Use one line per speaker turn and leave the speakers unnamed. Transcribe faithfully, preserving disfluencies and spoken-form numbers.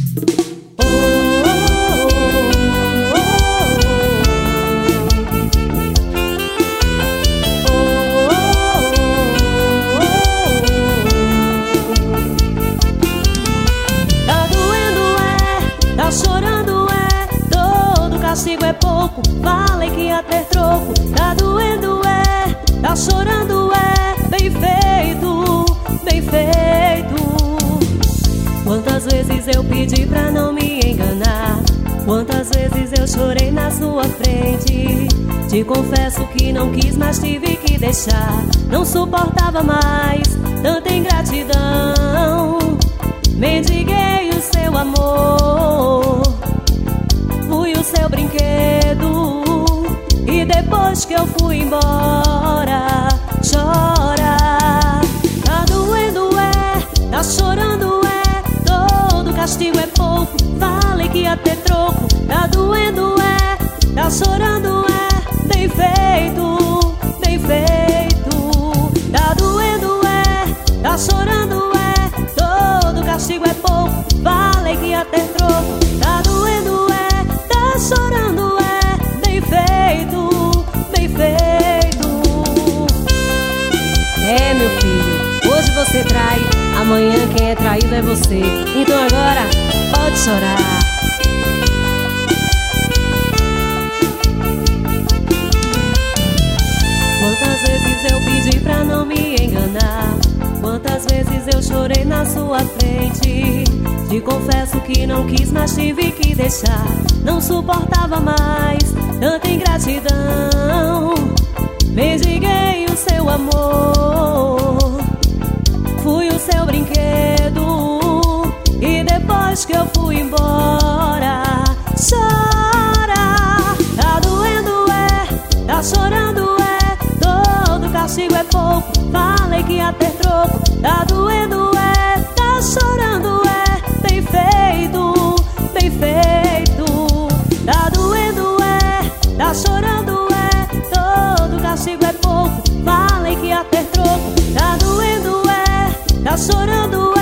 Castigo é pouco, falei que ia ter troco. Tá doendo é, tá chorando é. Bem feito, bem feito. Quantas vezes eu pedi pra não me enganar, quantas vezes eu chorei na sua frente. Te confesso que não quis, mas tive que deixar. Não suportava mais tanta ingratidão. Mendiguei o seu amor, fui o seu brinquedo, e depois que eu fui embora, chora. Tá doendo é, tá chorando é. Todo castigo é pouco, falei que ia ter troco. Tá doendo é, tá chorando é. Bem feito, bem feito. Tá doendo é, tá chorando é. Todo castigo é pouco, falei que ia ter troco. Tá doendo é, tá chorando é. Bem feito, bem feito. É, meu filho, hoje você trai, amanhã quem é traído é você. Então agora pode chorar. Quantas vezes eu pedi pra não me enganar, quantas vezes eu chorei na sua frente. Te confesso que não quis, mas tive que deixar. Não suportava mais tanta ingratidão. Mendiguei o seu amor, fui o seu brinquedo, e depois que eu fui embora, chora. Tá doendo é, tá chorando é. Todo castigo é pouco, falei que ia ter troco. Tá doendo é, tá chorando é. Bem feito, bem feito. Tá doendo é, tá chorando é. Todo castigo é pouco, falei que ia ter troco. Tá doendo é, tá chorando é.